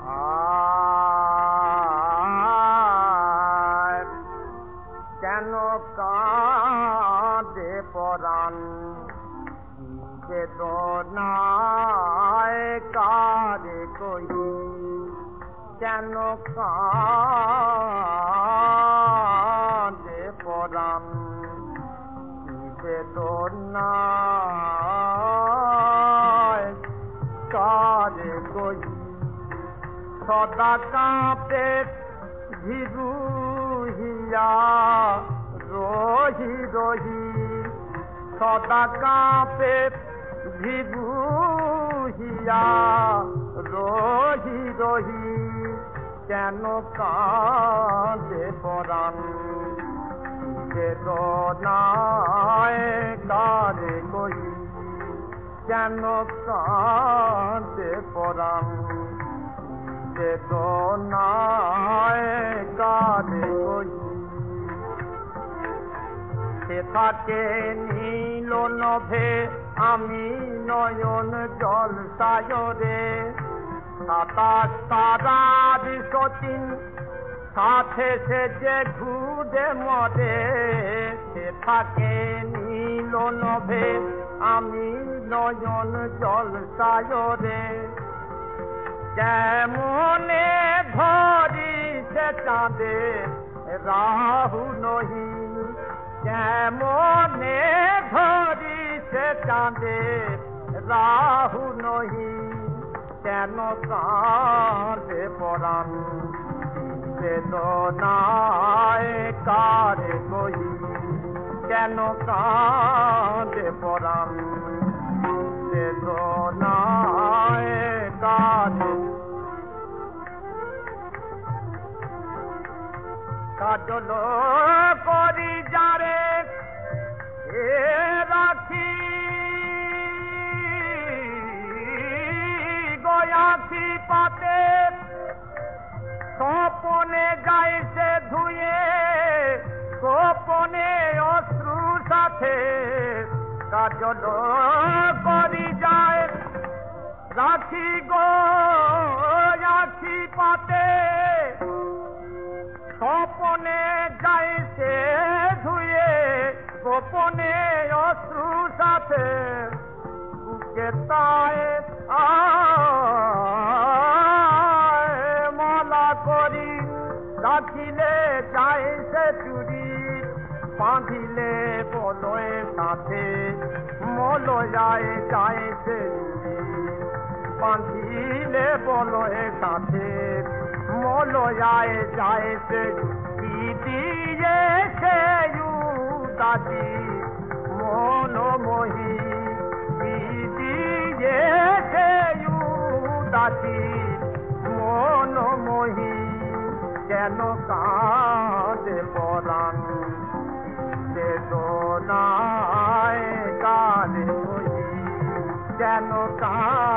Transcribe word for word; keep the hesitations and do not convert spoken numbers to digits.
আর কেন কাঁদে পরাণ বেদনায় কারে কই কেন কাঁদে পরাণ বেদনায় কারে কই সদা কাঁপে ভিরু হিয়া রহি রহি সদা কাঁপে ভিরু হিয়া রহি রহি কেন কাঁদে পরাণ বেদনায় কারে কই কেন কাঁদে পরাণ বেদনায় কারে কই সে থাকে নীল নভে আমি নয়ন জল সায়রে সাতাশ তারার সচিন সাথে সে যে ঘুরে মরে সে থাকে নীল নভে আমি নয়ন জল সায়রে যেমনে ধরি সে চাঁদে রাহু নহি যেমনে ধরি সে চাঁদে রাহু নহি কেন কাঁদে পরাণ বেদনায় কারে কই কেন কাঁদে পরাণ বেদনায় কারে কাজল করি যারে এ রাখি গয়াছি পাতে স্বপনে যাইছে ধুয়ে গোপনে অশ্রু সাথে কাজল করি যায় রাখি গয়াছি পাতে স্বপনে যাইছে ধুয়ে গোপনে অশ্রু সাথে বুকে তাই মালা করি রাখিলে যাইছে চুরি বাঁধিলে বলয়ে সাথে মলয়ায় যাইছে বাঁধিলে বলয়ে সাথে মলয়ায় যাইছে কি দিয়ে সে উদাসী মনোমোহী কি দিয়ে সে উদাসী মনোমোহী কেন কাঁদে পরাণ বেদনায় কারে কই কেন কাঁদে